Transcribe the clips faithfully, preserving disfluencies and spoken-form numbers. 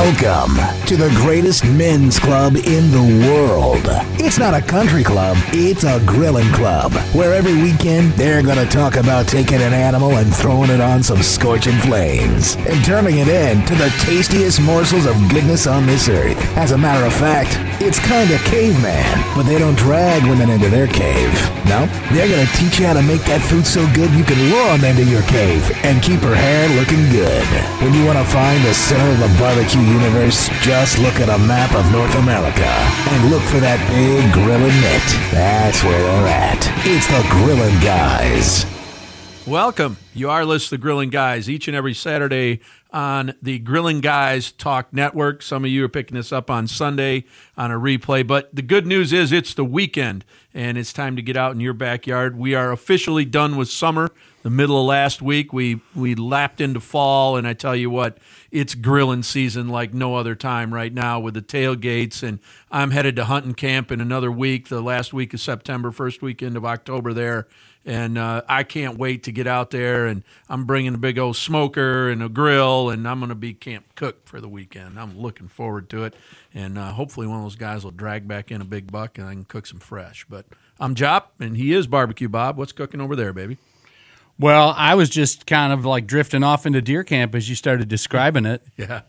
Welcome to the greatest men's club in the world. It's not a country club, it's a grilling club, where every weekend they're going to talk about taking an animal and throwing it on some scorching flames and turning it into the tastiest morsels of goodness on this earth. As a matter of fact, it's kind of caveman, but they don't drag women into their cave. No, they're going to teach you how to make that food so good you can lure them into your cave and keep her hair looking good. When you want to find the center of the barbecue universe, just look at a map of North America and look for that big grilling mitt. That's where they're at. It's the Grillin' Guys. Welcome. You are listening to the Grillin' Guys each and every Saturday on the Grillin' Guys Talk Network. Some of you are picking this up on Sunday on a replay, but the good news is it's the weekend, and it's time to get out in your backyard. We are officially done with summer. The middle of last week, we, we lapped into fall, and I tell you what, it's grilling season like no other time right now with the tailgates, and I'm headed to hunting camp in another week, the last week of September, first weekend of October there. And uh, I can't wait to get out there, and I'm bringing a big old smoker and a grill, and I'm going to be camp cook for the weekend. I'm looking forward to it, and uh, hopefully one of those guys will drag back in a big buck, and I can cook some fresh. But I'm Jop, and he is Barbecue Bob. What's cooking over there, baby? Well, I was just kind of like drifting off into deer camp as you started describing it. Yeah.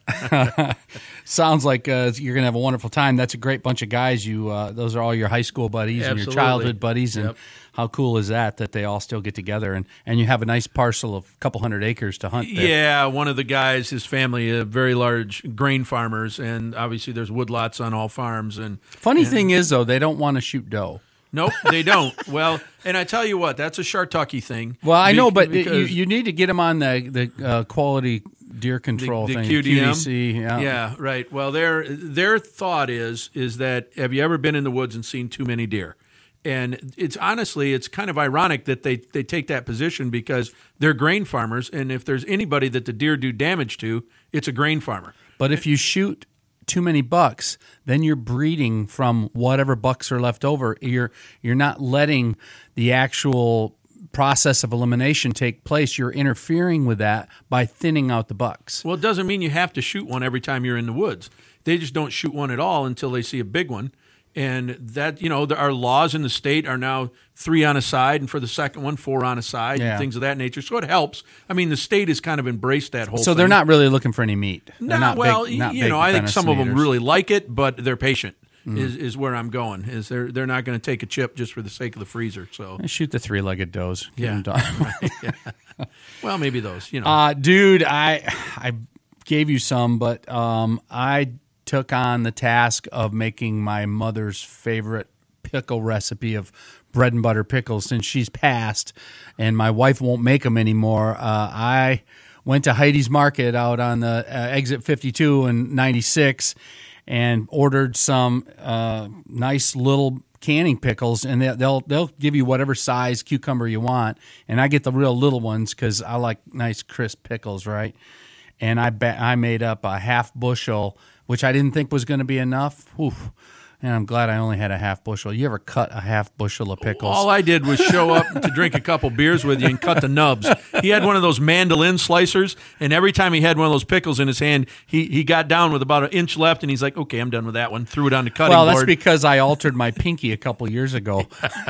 Sounds like uh, you're going to have a wonderful time. That's a great bunch of guys. You, uh, Those are all your high school buddies Absolutely. and your childhood buddies. And Yep. how cool is that, that they all still get together and, and you have a nice parcel of a couple hundred acres to hunt there. Yeah, one of the guys, his family, are very large grain farmers, and obviously there's woodlots on all farms. And Funny and, thing is, though, they don't want to shoot doe. Nope, they don't. Well, and I tell you what, that's a Shartucky thing. Well, I know, but because you, you need to get them on the, the uh, quality deer control the, the thing. Q D M? Q D C, yeah. Yeah, right. Well, their their thought is is that, have you ever been in the woods and seen too many deer? And it's honestly, it's kind of ironic that they, they take that position because they're grain farmers, and if there's anybody that the deer do damage to, it's a grain farmer. But if you shoot too many bucks, then you're breeding from whatever bucks are left over. You're you're not letting the actual process of elimination take place. You're interfering with that by thinning out the bucks. Well, it doesn't mean you have to shoot one every time you're in the woods. They just don't shoot one at all until they see a big one. And that, you know, there are laws in the state are now three on a side, and for the second one, four on a side, Yeah. and things of that nature. So it helps. I mean, the state has kind of embraced that whole So thing. they're not really looking for any meat. They're No, not well, big, not you big know, I think some of them venison really like it, but they're patient. Mm-hmm. Is is where I'm going. Is they're they're not going to take a chip just for the sake of the freezer. So eaters. Shoot the three-legged does. Get Yeah. them done. yeah. Well, maybe those. You know. Uh, dude, I I gave you some, but um, I took on the task of making my mother's favorite pickle recipe of bread and butter pickles since she's passed, and my wife won't make them anymore. Uh, I went to Heidi's Market out on the uh, exit fifty-two and ninety-six and ordered some uh, nice little canning pickles, and they- they'll they'll give you whatever size cucumber you want, and I get the real little ones because I like nice crisp pickles, right? And I ba- I made up a half bushel, which I didn't think was going to be enough. Oof. And I'm glad I only had a half bushel. You ever cut a half bushel of pickles? All I did was show up to drink a couple beers with you and cut the nubs. He had one of those mandolin slicers, and every time he had one of those pickles in his hand, he, he got down with about an inch left, and he's like, okay, I'm done with that one. Threw it on the cutting well, board. that's because I altered my pinky a couple years ago.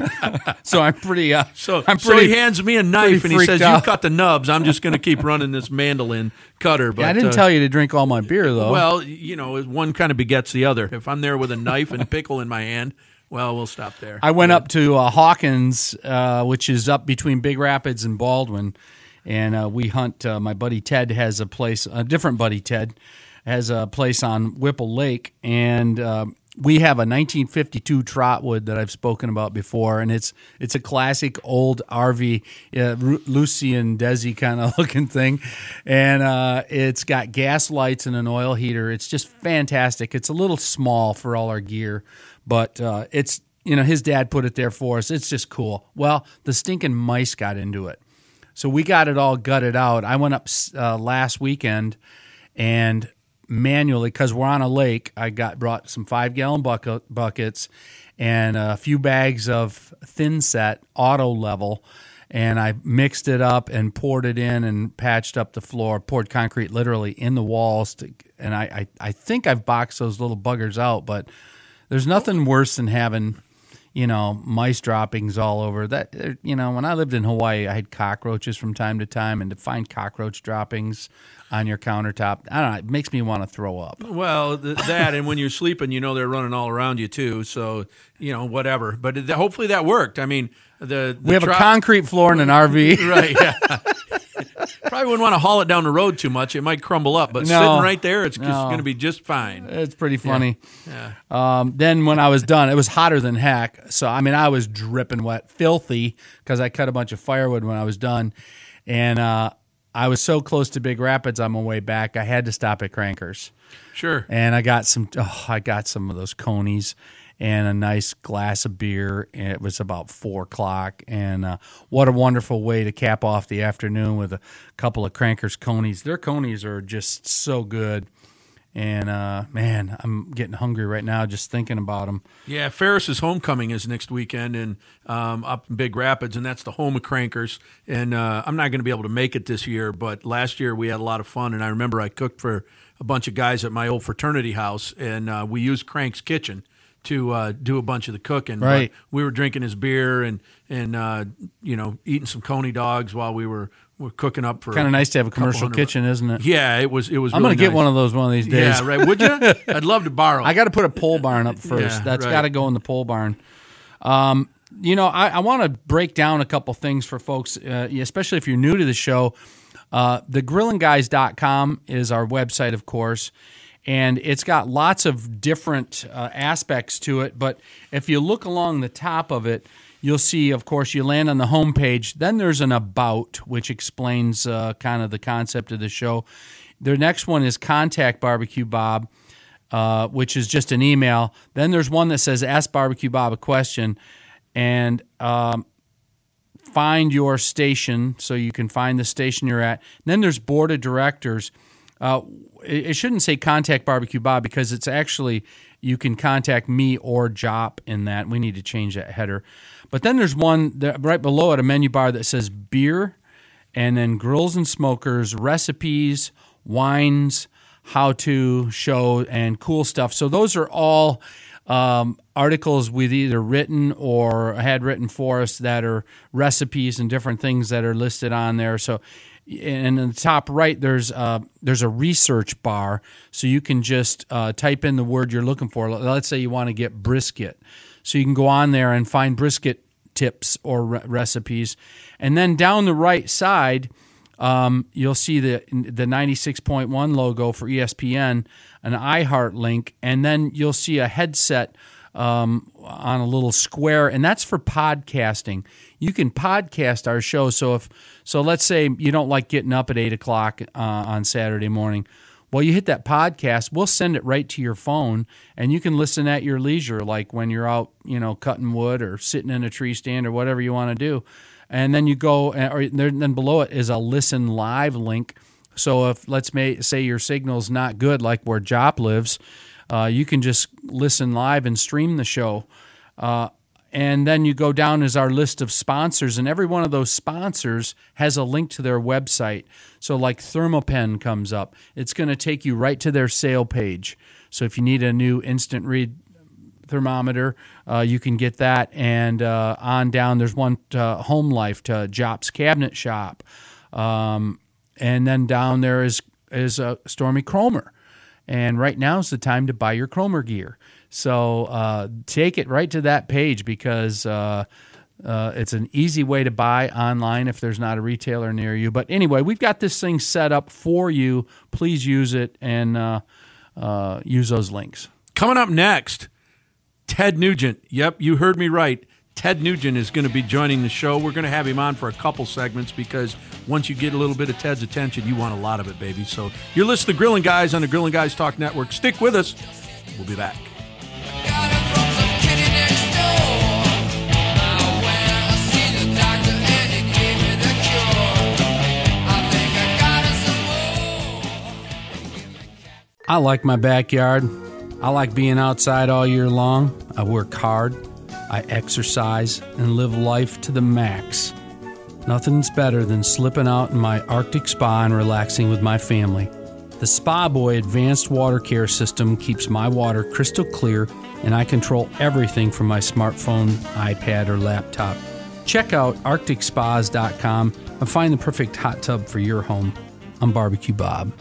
so I'm pretty. Uh, So, I'm so pretty, he hands me a knife, and he freaked says, out. you cut the nubs. I'm just going to keep running this mandolin cutter. But Yeah, I didn't uh, tell you to drink all my beer, though. Well, you know, one kind of begets the other. If I'm there with a knife and a pickle in my hand, well, we'll stop there. I went up to uh, Hawkins, uh, which is up between Big Rapids and Baldwin, and uh, we hunt. Uh, my buddy Ted has a place, a different buddy Ted has a place on Whipple Lake, and uh, we have a nineteen fifty-two Trotwood that I've spoken about before, and it's it's a classic old R V, uh, Lucian Desi kind of looking thing, and uh, it's got gas lights and an oil heater. It's just fantastic. It's a little small for all our gear, but uh, it's, you know, his dad put it there for us. It's just cool. Well, the stinking mice got into it, so we got it all gutted out. I went up uh, last weekend and manually, because we're on a lake, I got brought some five gallon bucket, buckets and a few bags of thin set auto level, and I mixed it up and poured it in and patched up the floor, poured concrete literally in the walls. To, and I, I, I think I've boxed those little buggers out, but there's nothing worse than having, you know, mice droppings all over. That, you know, when I lived in Hawaii, I had cockroaches from time to time, and to find cockroach droppings on your countertop, I don't know, it makes me want to throw up. Well, th- that, and when you're sleeping, you know they're running all around you too. So, you know, whatever. But it, hopefully that worked. I mean, the, the we have tro- a concrete floor in an R V, right? Yeah. Probably wouldn't want to haul it down the road too much; it might crumble up. But No. sitting right there, it's, No. it's going to be just fine. It's pretty funny. Yeah. Um, then when I was done, it was hotter than heck. So, I mean, I was dripping wet, filthy, because I cut a bunch of firewood when I was done. And uh, I was so close to Big Rapids on my way back, I had to stop at Crankers. Sure. And I got some, oh, I got some of those conies and a nice glass of beer. And it was about four o'clock. And uh, what a wonderful way to cap off the afternoon with a couple of Crankers conies. Their conies are just so good. And, uh, man, I'm getting hungry right now just thinking about them. Yeah, Ferris's homecoming is next weekend and um, up in Big Rapids, and that's the home of Crankers. And uh, I'm not going to be able to make it this year, but last year we had a lot of fun, and I remember I cooked for a bunch of guys at my old fraternity house, and uh, we used Crank's kitchen to uh, do a bunch of the cooking. Right. But we were drinking his beer and, and uh, you know, eating some coney dogs while we were, were cooking up for Kind of nice to have a couple commercial hundred- kitchen, isn't it? Yeah, it was. It was. I'm really going to get nice. one of those one of these days. Yeah, right. Would you? I'd love to borrow. I got to put a pole barn up first. Yeah, That's right. got to go in the pole barn. Um, you know, I, I want to break down a couple things for folks, uh, especially if you're new to the show. Uh, the grillin guys dot com is our website, of course, and it's got lots of different uh, aspects to it. But if you look along the top of it, you'll see, of course, you land on the home page. Then there's an About, which explains uh, kind of the concept of the show. The next one is Contact Barbecue Bob, uh, which is just an email. Then there's one that says Ask Barbecue Bob a question, and um, find your station, so you can find the station you're at. And then there's Board of Directors. Uh, it, it shouldn't say Contact Barbecue Bob because it's actually, you can contact me or Jop in that. We need to change that header. But then there's one that, right below it, a menu bar that says beer, and then grills and smokers, recipes, wines, how-to, show, and cool stuff. So those are all um, articles we've either written or had written for us that are recipes and different things that are listed on there. So, and in the top right, there's uh, there's a research bar, so you can just uh, type in the word you're looking for. Let's say you want to get brisket. So you can go on there and find brisket tips or re- recipes. And then down the right side, um, you'll see the the ninety-six point one logo for E S P N, an iHeart link, and then you'll see a headset um, on a little square, and that's for podcasting. You can podcast our show. So if so, let's say you don't like getting up at eight o'clock uh, on Saturday morning. Well, you hit that podcast, we'll send it right to your phone, and you can listen at your leisure, like when you're out, you know, cutting wood or sitting in a tree stand or whatever you want to do. And then you go, or then below it is a listen live link. So if, let's may, say your signal's not good, like where Jop lives, uh, you can just listen live and stream the show. Uh, and then you go down as our list of sponsors, and every one of those sponsors has a link to their website. So like Thermopen comes up. It's going to take you right to their sale page. So if you need a new instant read thermometer, uh, you can get that. And uh, on down, there's one to Home Life, to Jop's Cabinet Shop. Um, and then down there is, is uh, Stormy Cromer. And right now is the time to buy your Cromer gear. So uh, take it right to that page because uh, uh, it's an easy way to buy online if there's not a retailer near you. But anyway, we've got this thing set up for you. Please use it and uh, uh, use those links. Coming up next, Ted Nugent. Yep, you heard me right. Ted Nugent is going to be joining the show. We're going to have him on for a couple segments because once you get a little bit of Ted's attention, you want a lot of it, baby. So you're listening to Grilling Guys on the Grilling Guys Talk Network. Stick with us. We'll be back. I like my backyard. I like being outside all year long. I work hard. I exercise and live life to the max. Nothing's better than slipping out in my Arctic spa and relaxing with my family. The Spa Boy Advanced Water Care System keeps my water crystal clear, and I control everything from my smartphone, iPad, or laptop. Check out arctic spas dot com and find the perfect hot tub for your home. I'm Barbecue Bob.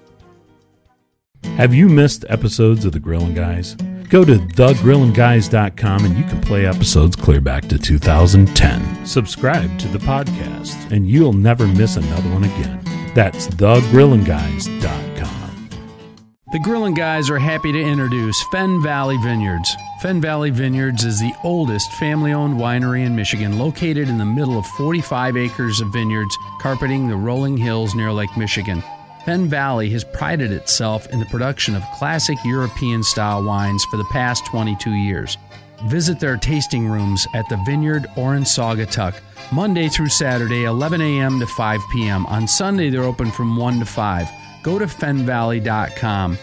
Have you missed episodes of The Grillin' Guys? Go to the grillin guys dot com and you can play episodes clear back to two thousand ten. Subscribe to the podcast and you'll never miss another one again. That's the grillin guys dot com. The Grillin' Guys are happy to introduce Fenn Valley Vineyards. Fenn Valley Vineyards is the oldest family-owned winery in Michigan, located in the middle of forty-five acres of vineyards carpeting the rolling hills near Lake Michigan. Fenn Valley has prided itself in the production of classic European-style wines for the past twenty-two years. Visit their tasting rooms at the Vineyard or in Saugatuck, Monday through Saturday, eleven a.m. to five p.m. On Sunday, they're open from one to five. Go to fen valley dot com.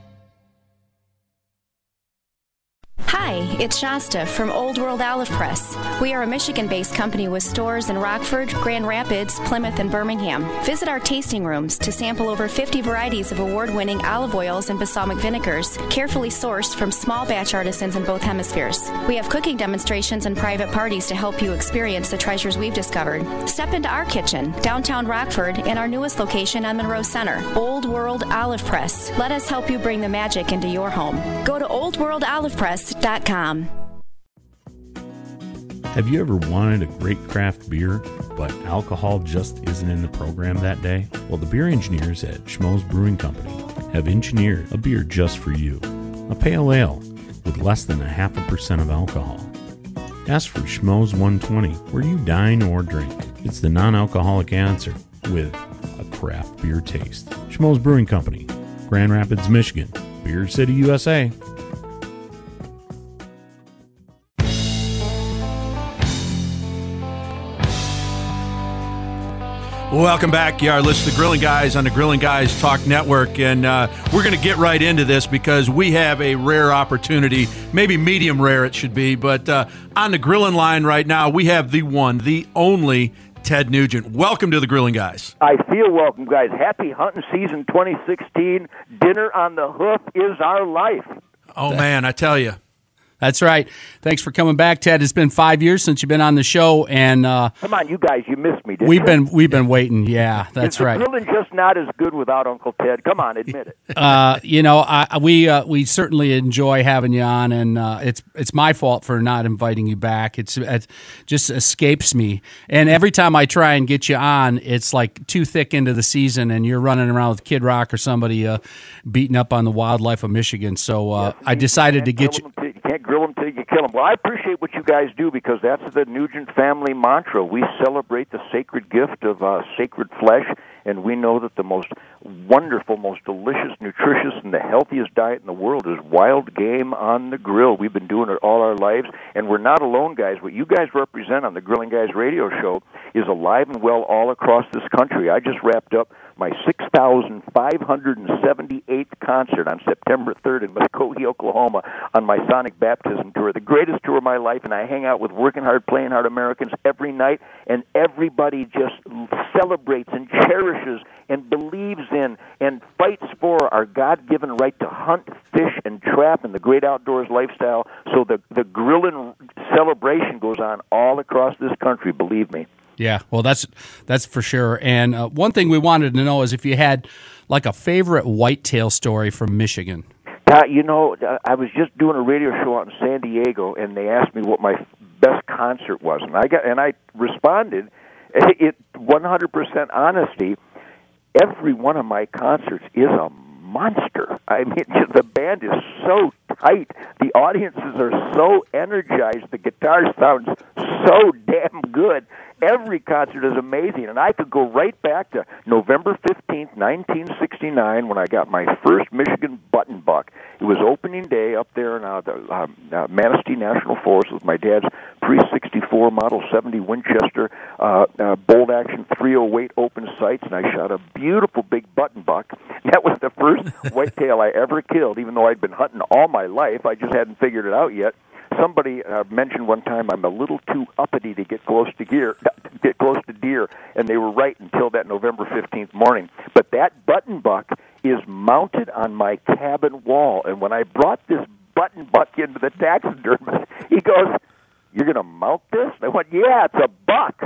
Hi, it's Shasta from Old World Olive Press. We are a Michigan-based company with stores in Rockford, Grand Rapids, Plymouth, and Birmingham. Visit our tasting rooms to sample over fifty varieties of award-winning olive oils and balsamic vinegars, carefully sourced from small batch artisans in both hemispheres. We have cooking demonstrations and private parties to help you experience the treasures we've discovered. Step into our kitchen, downtown Rockford, and our newest location on Monroe Center, Old World Olive Press. Let us help you bring the magic into your home. Go to old world olive press dot com. Have you ever wanted a great craft beer, but alcohol just isn't in the program that day? Well, the beer engineers at Schmoes Brewing Company have engineered a beer just for you. A pale ale with less than a half a percent of alcohol. Ask for Schmoes one twenty, where you dine or drink. It's the non-alcoholic answer with a craft beer taste. Schmoes Brewing Company, Grand Rapids, Michigan. Beer City, U S A. Welcome back. You are listening to the Grillin' Guys on the Grillin' Guys Talk Network, and uh, we're going to get right into this because we have a rare opportunity, maybe medium rare it should be, but uh, on the Grillin' line right now, we have the one, the only Ted Nugent. Welcome to the Grillin' Guys. I feel welcome, guys. Happy hunting season twenty sixteen. Dinner on the hoof is our life. Oh, man, I tell you. That's right. Thanks for coming back, Ted. It's been five years since you've been on the show, and uh, come on, you guys, you missed me. Didn't we've you? been we've been waiting. Yeah, that's Is the right. grilling just not as good without Uncle Ted? Come on, admit it. Uh, you know, I, we uh, we certainly enjoy having you on, and uh, it's it's my fault for not inviting you back. It's it just escapes me, and every time I try and get you on, it's like too thick into the season, and you're running around with Kid Rock or somebody uh, beating up on the wildlife of Michigan. So uh, yeah, I decided to get you. You can't grill them till you kill them. Well, I appreciate what you guys do because that's the Nugent family mantra. We celebrate the sacred gift of uh, sacred flesh, and we know that the most wonderful, most delicious, nutritious, and the healthiest diet in the world is wild game on the grill. We've been doing it all our lives, and we're not alone, guys. What you guys represent on the Grilling Guys radio show is alive and well all across this country. I just wrapped up my six thousand five hundred seventy-eighth concert on September third in Muskogee, Oklahoma, on my Sonic Baptism tour, the greatest tour of my life, and I hang out with working hard, playing hard Americans every night, and everybody just celebrates and cherishes and believes in and fights for our God-given right to hunt, fish, and trap in the great outdoors lifestyle. So the, the grilling celebration goes on all across this country, believe me. Yeah, well, that's that's for sure. And uh, one thing we wanted to know is if you had like a favorite whitetail story from Michigan. Uh, you know, I was just doing a radio show out in San Diego, and they asked me what my best concert was, and I got and I responded, it one hundred percent honesty. Every one of my concerts is a monster. I mean, the band is so tight. The audiences are so energized. The guitar sounds so damn good. Every concert is amazing, and I could go right back to November fifteenth, nineteen sixty-nine, when I got my first Michigan button buck. It was opening day up there in uh, the uh, uh, Manistee National Forest with my dad's pre sixty-four Model seventy Winchester uh, uh, bolt-action three oh eight open sights, and I shot a beautiful big button buck. That was the first whitetail I ever killed, even though I'd been hunting all my life. I just hadn't figured it out yet. somebody uh, mentioned one time I'm a little too uppity to get close to deer, get close to deer, and they were right until that November fifteenth morning. But that button buck is mounted on my cabin wall, and when I brought this button buck into the taxidermist, he goes, "You're going to mount this?" And I went, "Yeah, it's a buck."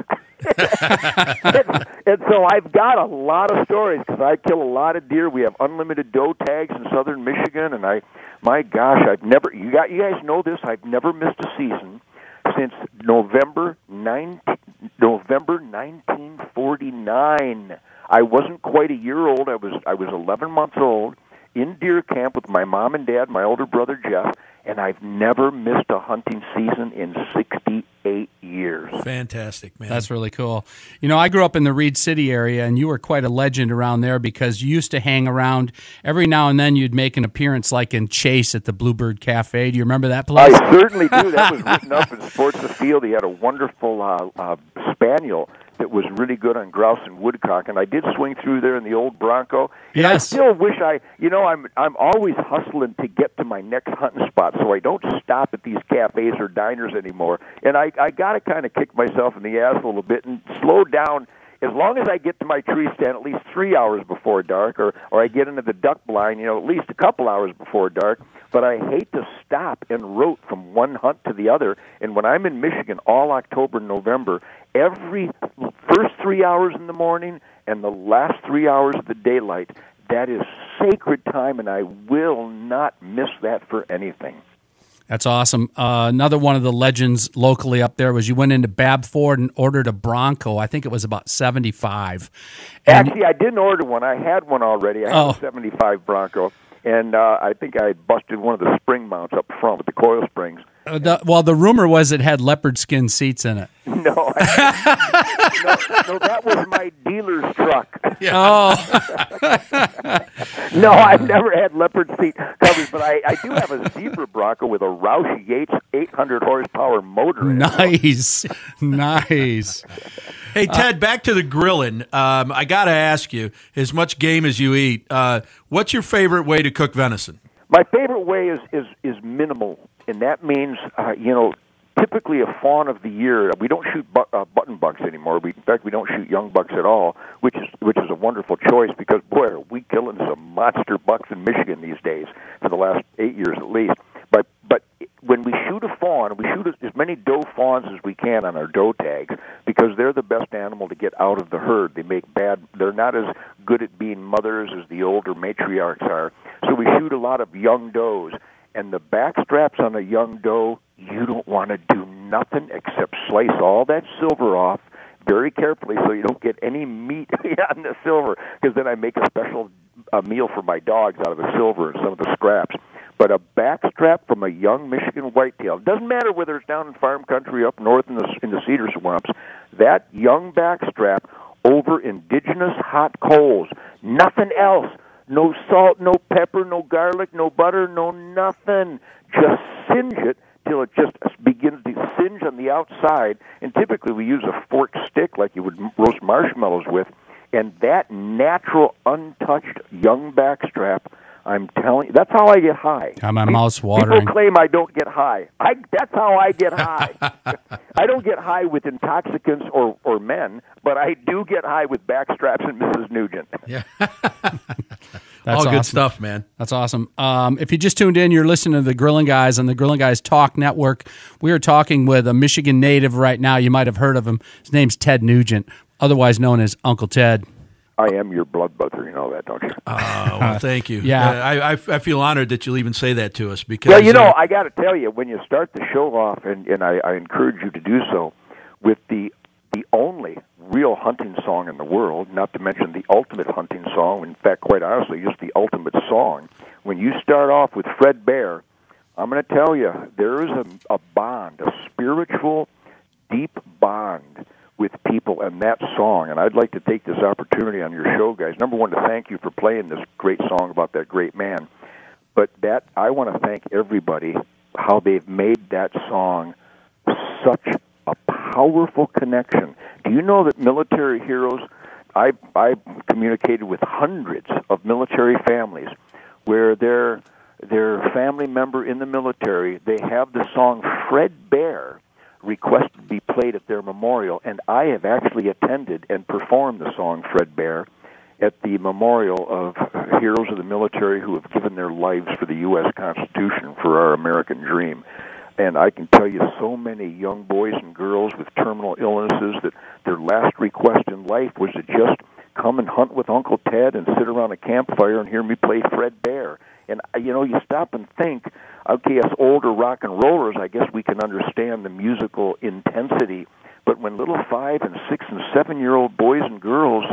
and, and so I've got a lot of stories because I kill a lot of deer. We have unlimited doe tags in southern Michigan, and I, my gosh, I've never. You got, you guys know this. I've never missed a season since November nineteen, November nineteen forty-nine. I wasn't quite a year old. I was I was eleven months old in deer camp with my mom and dad, my older brother Jeff, and I've never missed a hunting season in sixty-eight years. Fantastic, man. That's really cool. You know, I grew up in the Reed City area, and you were quite a legend around there because you used to hang around. Every now and then you'd make an appearance like in Chase at the Bluebird Cafe. Do you remember that place? I certainly do. That was written up in Sports the Field. He had a wonderful uh, uh, spaniel that was really good on grouse and woodcock, and I did swing through there in the old Bronco. And yes. I still wish I, you know, I'm I'm always hustling to get to my next hunting spot, so I don't stop at these cafes or diners anymore. And I I got to kind of kick myself in the ass a little bit and slow down. As long as I get to my tree stand at least three hours before dark, or, or I get into the duck blind, you know, at least a couple hours before dark. But I hate to stop and rote from one hunt to the other. And when I'm in Michigan all October and November, every first three hours in the morning and the last three hours of the daylight, that is sacred time, and I will not miss that for anything. That's awesome. Uh, another one of the legends locally up there was you went into Bab Ford and ordered a Bronco. I think it was about seventy-five. And Actually, I didn't order one. I had one already. I had Oh. a seventy-five Bronco, and uh, I think I busted one of the spring mounts up front with the coil springs. Uh, the, well, the rumor was it had leopard skin seats in it. No, I, no, no, that was my dealer's truck. Oh, No, I've never had leopard seat covers, but I, I do have a zebra Bronco with a Roush Yates eight hundred horsepower motor in it. nice, nice. Hey, Ted, back to the grilling. Um, I got to ask you, as much game as you eat, uh, what's your favorite way to cook venison? My favorite way is, is, is minimal, and that means, uh, you know, typically a fawn of the year. We don't shoot bu- uh, button bucks anymore. We, in fact, we don't shoot young bucks at all, which is which is a wonderful choice because, boy, are we killing some monster bucks in Michigan these days for the last eight years at least. But but when we shoot a fawn, we shoot as many doe fawns as we can on our doe tags because they're the best animal to get out of the herd. They make bad. They're not as good at being mothers as the older matriarchs are. So we shoot a lot of young does. And the back straps on a young doe, you don't want to do nothing except slice all that silver off very carefully so you don't get any meat on the silver, because then I make a special uh, meal for my dogs out of the silver and some of the scraps. But a back strap from a young Michigan whitetail, doesn't matter whether it's down in farm country up north in the, in the cedar swamps, that young back strap over indigenous hot coals, nothing else. No salt, no pepper, no garlic, no butter, no nothing. Just singe it till it just begins to singe on the outside. And typically we use a forked stick like you would roast marshmallows with. And that natural, untouched young backstrap, I'm telling you, that's how I get high. Got my mouth's watering. People claim I don't get high. I, that's how I get high. I don't get high with intoxicants or, or men, but I do get high with backstraps and Missus Nugent. Yeah. That's All awesome. good stuff, man. That's awesome. Um, if you just tuned in, you're listening to the Grilling Guys on the Grilling Guys Talk Network. We are talking with a Michigan native right now. You might have heard of him. His name's Ted Nugent, otherwise known as Uncle Ted. I am your blood brother, you know that, don't you? Oh, well, thank you. Yeah. Uh, I, I I feel honored that you'll even say that to us because. Well, you know, uh, I got to tell you, when you start the show off, and, and I, I encourage you to do so, with the the only real hunting song in the world, not to mention the ultimate hunting song, in fact, quite honestly, just the ultimate song. When you start off with Fred Bear, I'm going to tell you, there is a, a bond, a spiritual, deep bond with people and that song. And I'd like to take this opportunity on your show, guys, number one, to thank you for playing this great song about that great man. But that I want to thank everybody, how they've made that song such a powerful connection. Do you know that military heroes, I I communicated with hundreds of military families where they're their family member in the military, they have the song Fred Bear requested to be played at their memorial, and I have actually attended and performed the song Fred Bear at the memorial of heroes of the military who have given their lives for the U S Constitution, for our American dream. And I can tell you so many young boys and girls with terminal illnesses that their last request in life was to just come and hunt with Uncle Ted and sit around a campfire and hear me play Fred Bear. And, you know, you stop and think, okay, as older rock and rollers, I guess we can understand the musical intensity. But when little five and six and seven-year-old boys and girls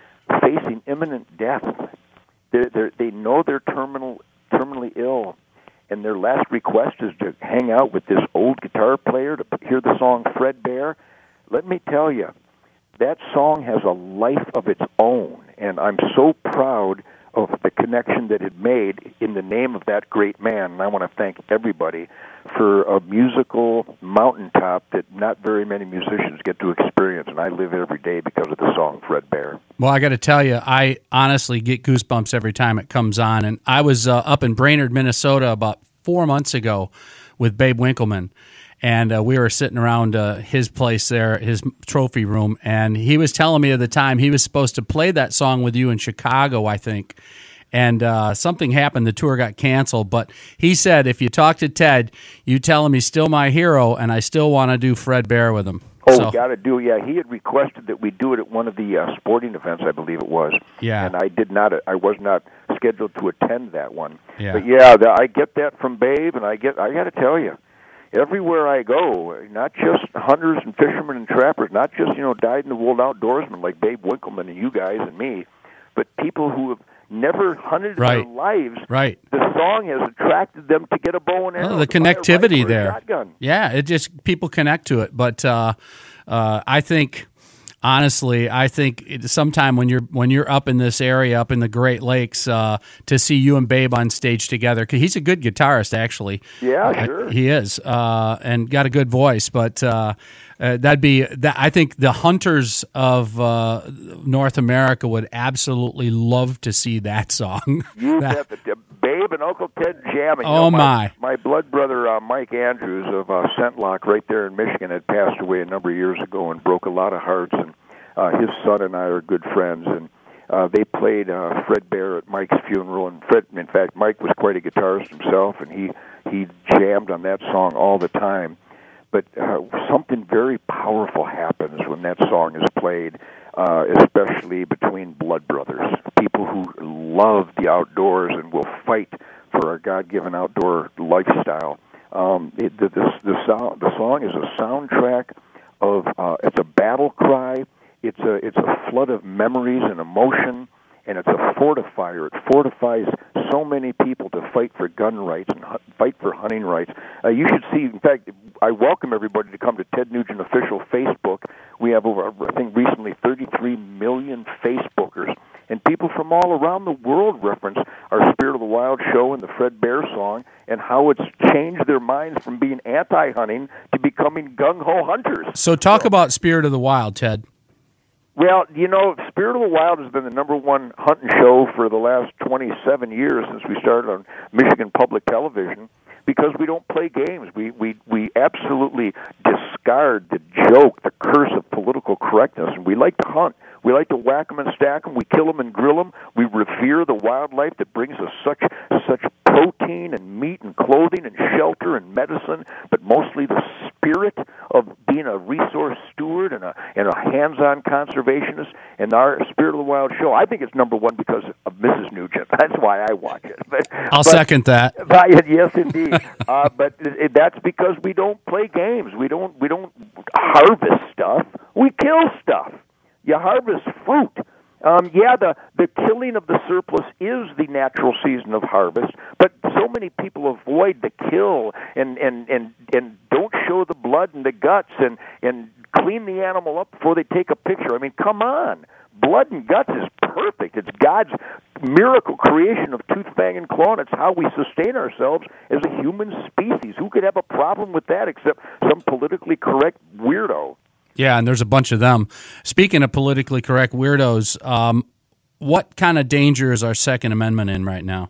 facing imminent death, they're, they're, they know they're terminal, terminally ill, and their last request is to hang out with this old guitar player to hear the song Fred Bear, let me tell you, that song has a life of its own, and I'm so proud of the connection that it made in the name of that great man. And I want to thank everybody for a musical mountaintop that not very many musicians get to experience, and I live every day because of the song Fred Bear. Well, I got to tell you, I honestly get goosebumps every time it comes on. And I was uh, up in Brainerd, Minnesota about four months ago with Babe Winkleman. And uh, we were sitting around uh, his place there, his trophy room, and he was telling me at the time he was supposed to play that song with you in Chicago, I think. And uh, something happened, the tour got canceled. But he said, if you talk to Ted, you tell him he's still my hero, and I still want to do Fred Bear with him. Oh, so, we got to do, yeah. He had requested that we do it at one of the uh, sporting events, I believe it was. Yeah. And I did not, I was not scheduled to attend that one. Yeah. But yeah, the, I get that from Babe, and I get, I got to tell you, everywhere I go, not just hunters and fishermen and trappers, not just, you know, dyed-in-the-wool outdoorsmen like Babe Winkleman and you guys and me, but people who have never hunted right. in their lives, right. the song has attracted them to get a bow and arrow. Oh, the connectivity there. Yeah, it just, people connect to it. But uh, uh, I think... Honestly, I think it, sometime when you're when you're up in this area, up in the Great Lakes, uh, to see you and Babe on stage together, because he's a good guitarist, actually. Yeah, uh, sure. He is, uh, and got a good voice. But uh, uh, that'd be that. I think the hunters of uh, North America would absolutely love to see that song. You that, bet. The, Babe and Uncle Ted jamming. Oh, you know, my, my. My blood brother, uh, Mike Andrews of uh, Scentlock right there in Michigan, had passed away a number of years ago and broke a lot of hearts. And uh, his son and I are good friends. And uh, they played uh, Fred Bear at Mike's funeral. And Fred, in fact, Mike was quite a guitarist himself, and he, he jammed on that song all the time. But uh, something very powerful happens when that song is played, uh, especially between blood brothers, people who love the outdoors and will fight for our God-given outdoor lifestyle. Um, it, the, the, the, sound, the song is a soundtrack of, uh, it's a battle cry, it's a, it's a flood of memories and emotion, and it's a fortifier. It fortifies so many people to fight for gun rights and hu- fight for hunting rights. Uh, you should see, in fact, I welcome everybody to come to Ted Nugent Official Facebook. We have over, I think, recently thirty-three million Facebookers, and people from all around the world reference our Spirit of the Wild show and the Fred Bear song and how it's changed their minds from being anti-hunting to becoming gung-ho hunters. So talk so, about Spirit of the Wild, Ted. Well, you know, Spirit of the Wild has been the number one hunting show for the last twenty-seven years since we started on Michigan Public Television, because we don't play games. We we we absolutely discard the joke, the curse of political correctness, and we like to hunt. We like to whack them and stack them. We kill them and grill them. We revere the wildlife that brings us such such protein and meat and clothing and shelter and medicine, but mostly the spirit of being a resource steward and a and a hands-on conservationist. And our Spirit of the Wild show, I think it's number one because of Missus Nugent. That's why I watch it. But, I'll but, second that. But, yes, indeed. uh, but it, that's because we don't play games. We don't we don't harvest stuff. We kill stuff. You harvest fruit. Um, yeah, the, the killing of the surplus is the natural season of harvest, but so many people avoid the kill and, and, and, and don't show the blood and the guts and, and clean the animal up before they take a picture. I mean, come on. Blood and guts is perfect. It's God's miracle creation of tooth, fang, and claw, and it's how we sustain ourselves as a human species. Who could have a problem with that except some politically correct weirdo? Yeah, and there's a bunch of them. Speaking of politically correct weirdos, um, what kind of danger is our Second Amendment in right now?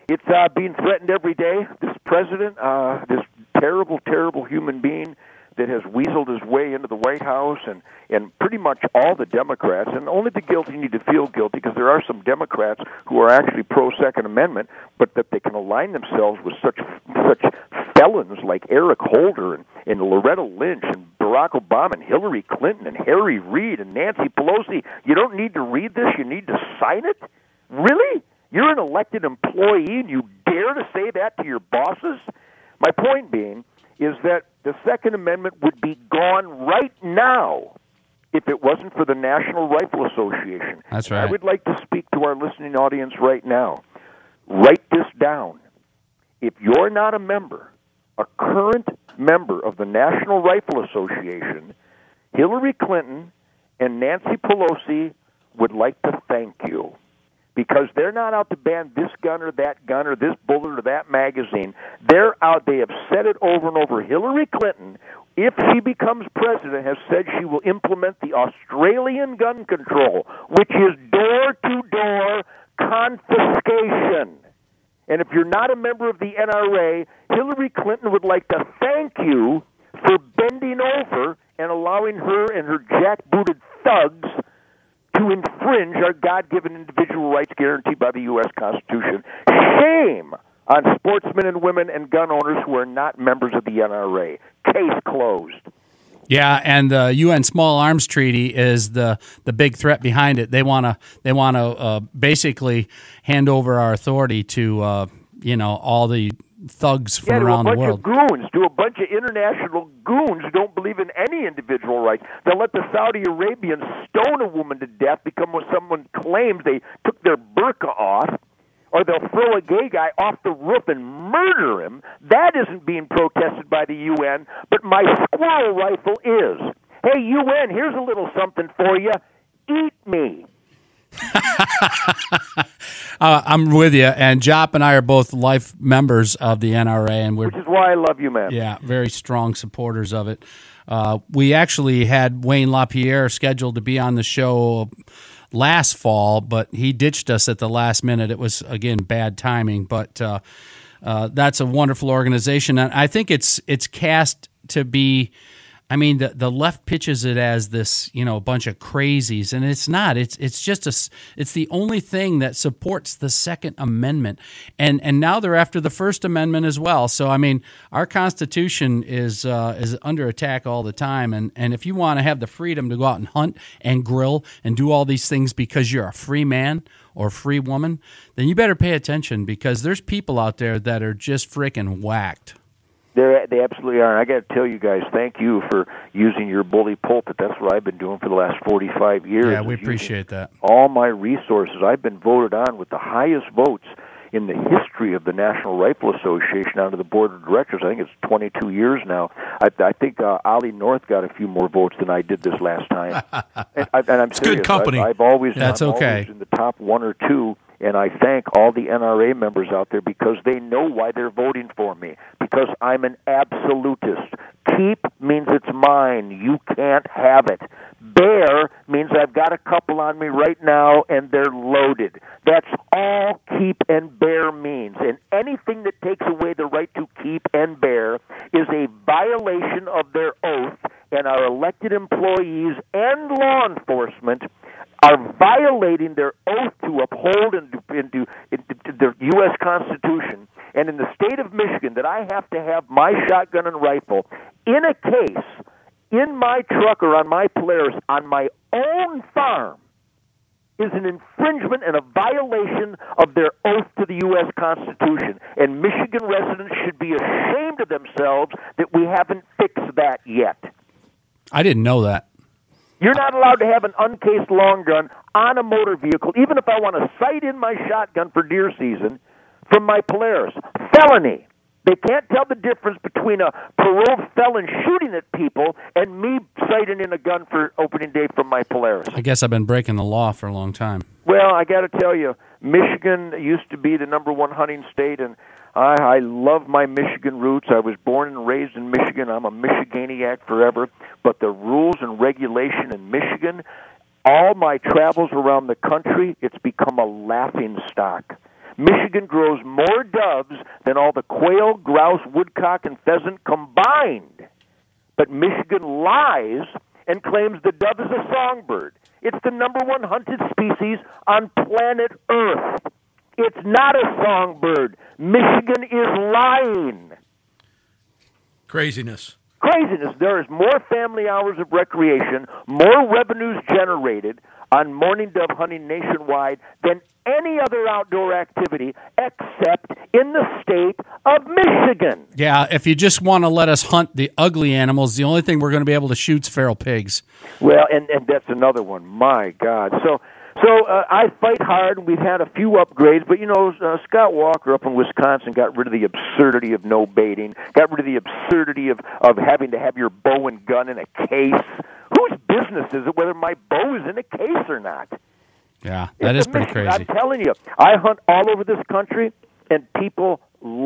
It's uh, being threatened every day. This president, uh, this terrible, terrible human being that has weaseled his way into the White House, and, and pretty much all the Democrats, and only the guilty need to feel guilty, because there are some Democrats who are actually pro-Second Amendment, but that they can align themselves with such such felons like Eric Holder and, and Loretta Lynch and Barack Obama and Hillary Clinton and Harry Reid and Nancy Pelosi. You don't need to read this, you need to sign it? Really? You're an elected employee and you dare to say that to your bosses? My point being is that the Second Amendment would be gone right now if it wasn't for the National Rifle Association. That's right. I would like to speak to our listening audience right now. Write this down. If you're not a member, a current member of the National Rifle Association, Hillary Clinton and Nancy Pelosi would like to thank you. Because they're not out to ban this gun or that gun or this bullet or that magazine. They're out, they have said it over and over. Hillary Clinton, if she becomes president, has said she will implement the Australian gun control, which is door-to-door confiscation. And if you're not a member of the N R A, Hillary Clinton would like to thank you for bending over and allowing her and her jackbooted thugs to infringe our God-given individual rights guaranteed by the U S Constitution. Shame on sportsmen and women and gun owners who are not members of the N R A. Case closed. Yeah, and the U N Small Arms Treaty is the, the big threat behind it. They want to they want to uh, basically hand over our authority to uh, you know all the thugs from yeah, around to a the bunch world. of goons, to a bunch of international goons who don't believe in any individual rights. They'll let the Saudi Arabians stone a woman to death because when someone claims they took their burqa off, or they'll throw a gay guy off the roof and murder him. That isn't being protested by the U N, but my squirrel rifle is. Hey, U N, here's a little something for you. Eat me. uh, I'm with you, and Jop and I are both life members of the N R A, and we're which is why I love you, man. Yeah, very strong supporters of it. Uh, we actually had Wayne LaPierre scheduled to be on the show last fall, but he ditched us at the last minute. It was, again, bad timing, but uh, uh, that's a wonderful organization, and I think it's it's cast to be. I mean, the the left pitches it as this, you know, bunch of crazies, and it's not. It's it's just a. It's the only thing that supports the Second Amendment, and and now they're after the First Amendment as well. So I mean, our Constitution is uh, is under attack all the time, and and if you want to have the freedom to go out and hunt and grill and do all these things because you're a free man or free woman, then you better pay attention, because there's people out there that are just freaking whacked. They're, they absolutely are. And I got to tell you guys, thank you for using your bully pulpit. That's what I've been doing for the last forty-five years. Yeah, we appreciate that. All my resources. I've been voted on with the highest votes in the history of the National Rifle Association onto the board of directors. I think it's twenty-two years now. I, I think uh, Ollie North got a few more votes than I did this last time. and, I, and I'm it's serious. Good company. I've, I've always, That's I'm okay. always in the top one or two. And I thank all the N R A members out there because they know why they're voting for me. Because I'm an absolutist. Keep means it's mine. You can't have it. Bear means I've got a couple on me right now and they're loaded. That's all keep and bear means. And anything that takes away the right to keep and bear is a violation of their oath, and our elected employees and law enforcement are violating their oath to uphold and into, into, into the U S Constitution. And in the state of Michigan, that I have to have my shotgun and rifle in a case, in my truck or on my Polaris, on my own farm, is an infringement and a violation of their oath to the U S Constitution. And Michigan residents should be ashamed of themselves that we haven't fixed that yet. I didn't know that. You're not allowed to have an uncased long gun on a motor vehicle, even if I want to sight in my shotgun for deer season from my Polaris. Felony. They can't tell the difference between a paroled felon shooting at people and me sighting in a gun for opening day from my Polaris. I guess I've been breaking the law for a long time. Well, I got to tell you, Michigan used to be the number one hunting state, and I, I love my Michigan roots. I was born and raised in Michigan. I'm a Michiganiac forever. But the rules and regulation in Michigan, all my travels around the country, it's become a laughing stock. Michigan grows more doves than all the quail, grouse, woodcock, and pheasant combined. But Michigan lies and claims the dove is a songbird. It's the number one hunted species on planet Earth. It's not a songbird. Michigan is lying. Craziness. Craziness. There is more family hours of recreation, more revenues generated on mourning dove hunting nationwide than any other outdoor activity except in the state of Michigan. Yeah, if you just want to let us hunt the ugly animals, the only thing we're going to be able to shoot is feral pigs. Well, and, and that's another one. My God. So so uh, I fight hard, and we've had a few upgrades, but, you know, uh, Scott Walker up in Wisconsin got rid of the absurdity of no baiting, got rid of the absurdity of, of having to have your bow and gun in a case. Whose business is it whether my bow is in a case or not? Yeah, that it's is pretty Michigan. crazy. I'm telling you, I hunt all over this country, and people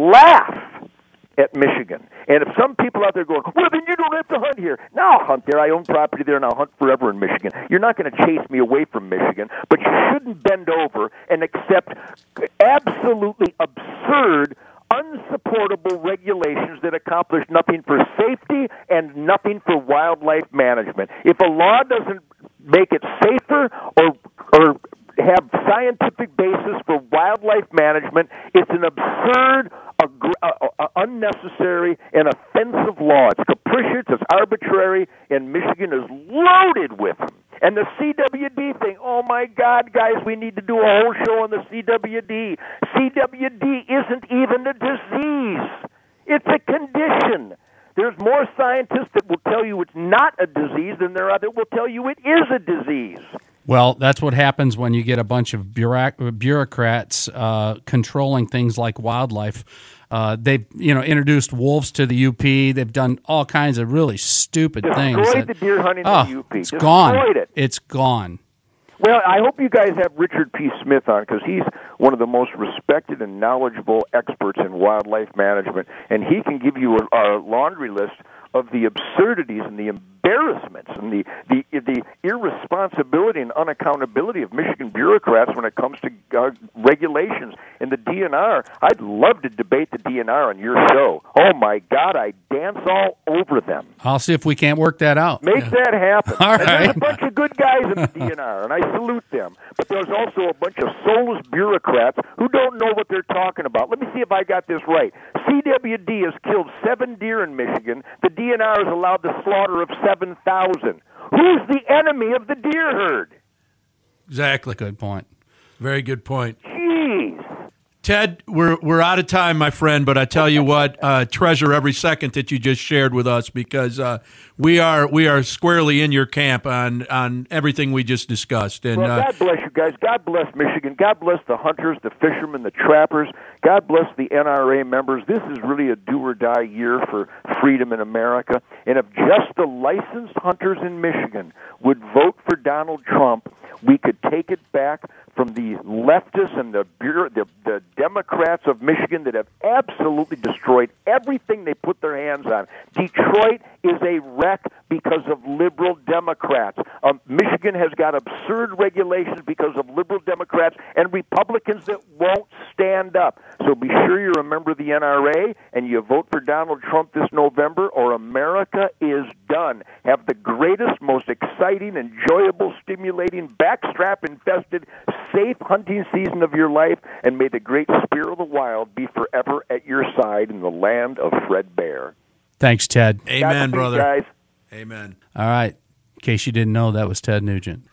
laugh at Michigan. And if some people out there going, well, then you don't have to hunt here. No, I'll hunt there. I own property there, and I'll hunt forever in Michigan. You're not going to chase me away from Michigan, but you shouldn't bend over and accept absolutely absurd, unsupportable regulations that accomplish nothing for safety and nothing for wildlife management. If a law doesn't make it safer or or have scientific basis for wildlife management, it's an absurd, ag- uh, uh, unnecessary, and offensive law. It's capricious, it's arbitrary, and Michigan is loaded with them. And the C W D thing, oh my God, guys, we need to do a whole show on the C W D. C W D isn't even a disease. It's a condition. There's more scientists that will tell you it's not a disease than there are that will tell you it is a disease. Well, that's what happens when you get a bunch of bureauc- bureaucrats uh, controlling things like wildlife. Uh, they've, you know, introduced wolves to the U P. They've done all kinds of really stupid Destroyed things. Destroyed that, the deer hunting oh, in the U P. It's Destroyed gone. it. It's gone. Well, I hope you guys have Richard P. Smith on, because he's one of the most respected and knowledgeable experts in wildlife management, and he can give you a, a laundry list of the absurdities and the embarrassments and the, the the irresponsibility and unaccountability of Michigan bureaucrats when it comes to uh, regulations and the D N R. I'd love to debate the D N R on your show. Oh, my God, I dance all over them. I'll see if we can't work that out. Make yeah. that happen. All and right. There's a bunch of good guys in the D N R, and I salute them. But there's also a bunch of soulless bureaucrats who don't know what they're talking about. Let me see if I got this right. C W D has killed seven deer in Michigan. The D N R is allowed the slaughter of seven thousand. Who's the enemy of the deer herd? Exactly. Good point. Very good point. Jeez. Ted, we're we're out of time, my friend, but I tell you what, uh, treasure every second that you just shared with us, because uh, we are we are squarely in your camp on, on everything we just discussed. And well, God bless you guys. God bless Michigan. God bless the hunters, the fishermen, the trappers. God bless the N R A members. This is really a do-or-die year for freedom in America. And if just the licensed hunters in Michigan would vote for Donald Trump, we could take it back from the leftists and the, bureau, the the Democrats of Michigan that have absolutely destroyed everything they put their hands on. Detroit is a wreck because of liberal Democrats. Um, Michigan has got absurd regulations because of liberal Democrats and Republicans that won't stand up. So be sure you're a member of the N R A and you vote for Donald Trump this November, or America is done. Have the greatest, most exciting, enjoyable, stimulating, backstrap-infested, safe hunting season of your life, and may the great spirit of the wild be forever at your side in the land of Fred Bear. Thanks, Ted. Amen, brother. Guys. Amen. All right. In case you didn't know, that was Ted Nugent.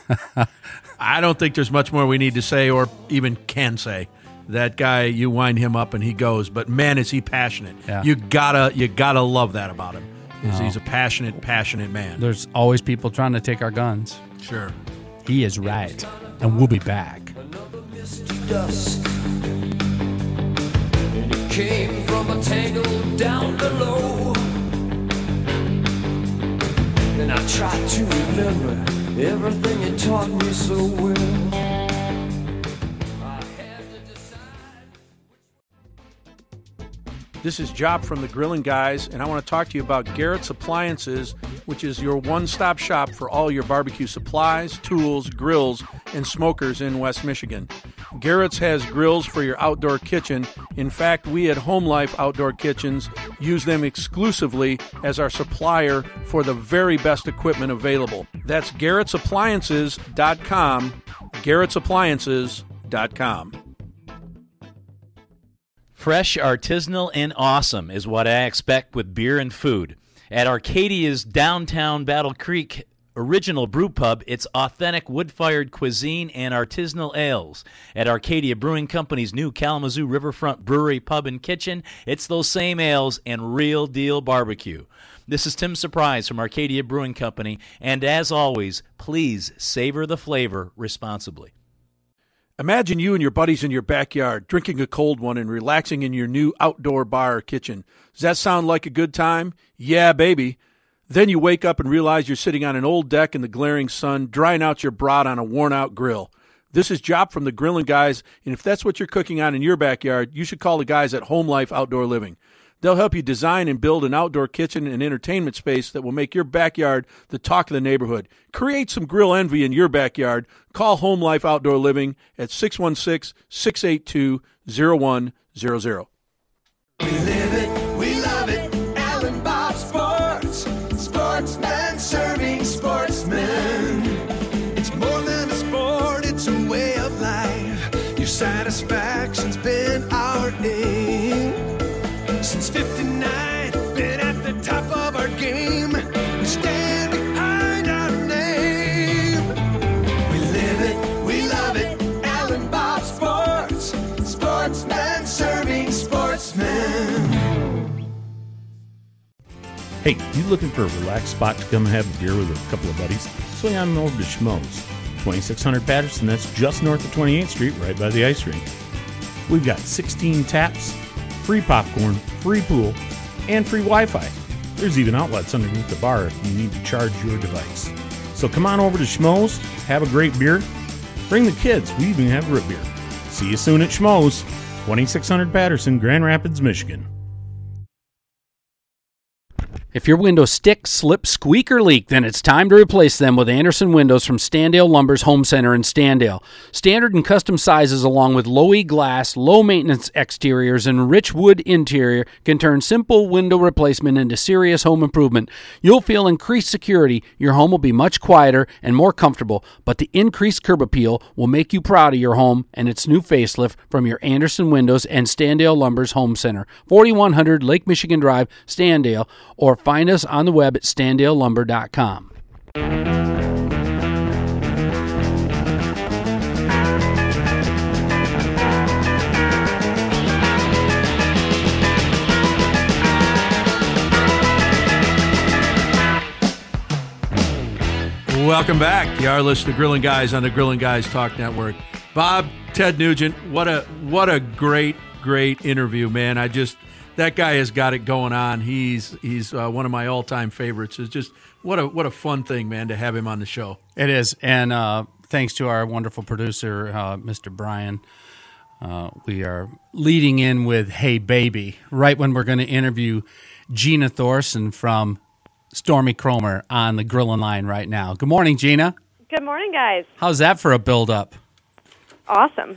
I don't think there's much more we need to say or even can say. That guy, you wind him up and he goes, but man, is he passionate. Yeah. You gotta you gotta love that about him. Is Oh. He's a passionate, passionate man. There's always people trying to take our guns. Sure. He is right. And we'll be back. Another misty dusk, and it came from a tangle down below. And I tried to remember everything it taught me so well. I had to decide. This is Job from the Grilling Guys, and I want to talk to you about Garrett's Appliances, which is your one-stop shop for all your barbecue supplies, tools, grills, and smokers in West Michigan. Garrett's has grills for your outdoor kitchen. In fact, we at Home Life Outdoor Kitchens use them exclusively as our supplier for the very best equipment available. That's Garrett's Appliances dot com, Garrett's Appliances dot com. Fresh, artisanal, and awesome is what I expect with beer and food. At Arcadia's downtown Battle Creek Original Brew Pub, it's authentic wood-fired cuisine and artisanal ales. At Arcadia Brewing Company's new Kalamazoo Riverfront Brewery Pub and Kitchen, it's those same ales and real-deal barbecue. This is Tim Surprise from Arcadia Brewing Company, and as always, please savor the flavor responsibly. Imagine you and your buddies in your backyard drinking a cold one and relaxing in your new outdoor bar or kitchen. Does that sound like a good time? Yeah, baby. Then you wake up and realize you're sitting on an old deck in the glaring sun, drying out your brat on a worn-out grill. This is Jop from the Grillin' Guys, and if that's what you're cooking on in your backyard, you should call the guys at Home Life Outdoor Living. They'll help you design and build an outdoor kitchen and entertainment space that will make your backyard the talk of the neighborhood. Create some grill envy in your backyard. Call Home Life Outdoor Living at six one six, six eight two, zero one zero zero. We live it, we love it, Alan Bob Sports. Sportsman serving sportsmen. It's more than a sport, it's a way of life. Your satisfaction's been our aim. Since fifty-nine, been at the top of our game. We stand behind our name. We live it, we love it, Alan Bob Sports. Sportsman serving sportsmen. Hey, you looking for a relaxed spot to come and have a beer with a couple of buddies? Swing on over to Schmoes, twenty-six hundred Patterson. That's just north of twenty-eighth Street, right by the ice rink. We've got sixteen taps, free popcorn, free pool, and free Wi-Fi. There's even outlets underneath the bar if you need to charge your device. So come on over to Schmoes, have a great beer. Bring the kids, we even have root beer. See you soon at Schmoes, twenty-six hundred Patterson, Grand Rapids, Michigan. If your windows stick, slip, squeak, or leak, then it's time to replace them with Anderson Windows from Standale Lumber's Home Center in Standale. Standard and custom sizes along with low-E glass, low-maintenance exteriors, and rich wood interior can turn simple window replacement into serious home improvement. You'll feel increased security, your home will be much quieter and more comfortable, but the increased curb appeal will make you proud of your home and its new facelift from your Anderson Windows and Standale Lumber's Home Center, forty-one hundred Lake Michigan Drive, Standale, or find us on the web at standale lumber dot com. Welcome back. You are listening to Grillin' Guys on the Grillin' Guys Talk Network. Bob, Ted Nugent, what a what a great, great interview, man. I just... That guy has got it going on. He's he's uh, one of my all-time favorites. It's just what a what a fun thing, man, to have him on the show. It is, and uh, thanks to our wonderful producer, uh, Mister Brian, uh, we are leading in with "Hey Baby" right when we're going to interview Gina Thorson from Stormy Kromer on the Grillin' Line right now. Good morning, Gina. Good morning, guys. How's that for a build-up? Awesome.